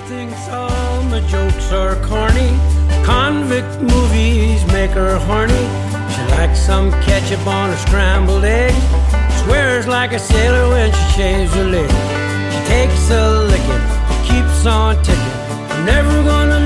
thinks all my jokes are corny. Convict movies make her horny. She likes some ketchup on a scrambled egg. Swears like a sailor when she shaves her leg. She takes a licking, keeps on ticking. I'm never gonna